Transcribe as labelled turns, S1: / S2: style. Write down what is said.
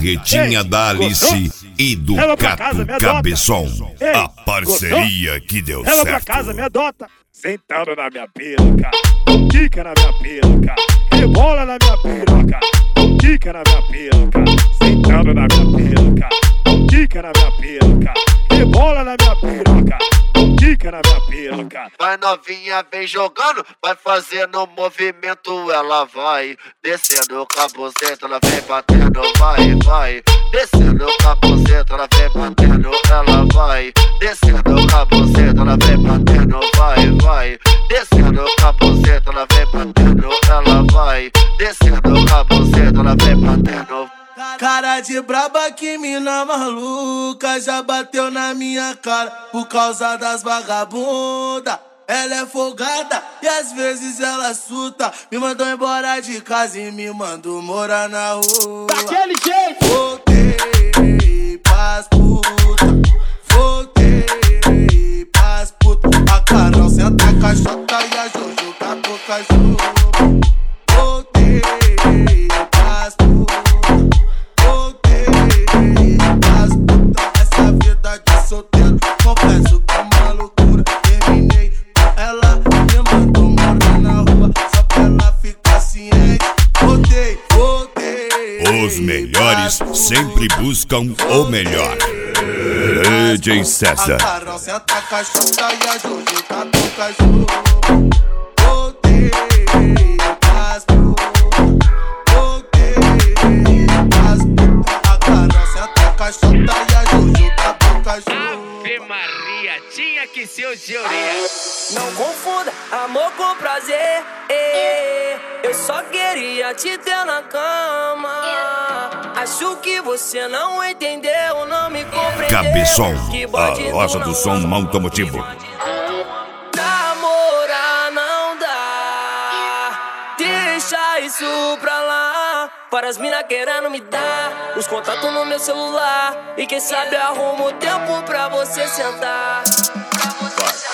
S1: carretinha da Alice e do Cato Cabeção. A parceria que deu certo.
S2: Leva pra casa, me adota. Sentando na minha piroca, quica na minha piroca, rebola na minha piroca, quica na minha piroca. Sentando na minha piroca, quica na minha piroca, rebola na minha piroca, quica na minha piroca.
S3: Vai novinha, vem jogando, vai fazendo movimento, ela vai descendo com a buceta, ela vem batendo, vai, vai. Descendo com a buceta, ela vem batendo, ela vai. Descendo com a buceta, ela vem batendo, vai, vai. Descendo com a buceta, ela vem batendo, ela vai. Descendo com a buceta, ela vem batendo.
S4: Cara de braba, que mina maluca, já bateu na minha cara por causa das vagabundas. Ela é folgada e às vezes ela surta. Me mandou embora de casa e me mandou morar na rua.
S2: Daquele jeito!
S4: Voltei pras puta, voltei pras puta. A Carol senta a caixota e a Jojo tá com cachorro. Voltei pras puta, voltei pras puta. Essa vida de solteiro, confesso que é uma loucura. Terminei com ela, me mandou morar na rua, só pra ela ficar ciente. Voltei, voltei.
S1: Os melhores sempre buscam o melhor. DJ César.
S4: A Carol senta a caixota e a Jojo tá com cachorro. Voltei pras puta, voltei pras puta. A Carol senta a caixota e a Jojo tá com cachorro.
S5: Ave Maria, tinha que ser o Georê.
S6: Não confunda amor com prazer. Eu só queria te ter na cama. Acho que você não entendeu, não me compreendeu.
S1: Cabeção, a loja do som automotivo.
S6: Namorar não dá, deixa isso pra lá. Para as mina querendo me dar os contatos no meu celular. E quem sabe arruma o tempo pra você sentar.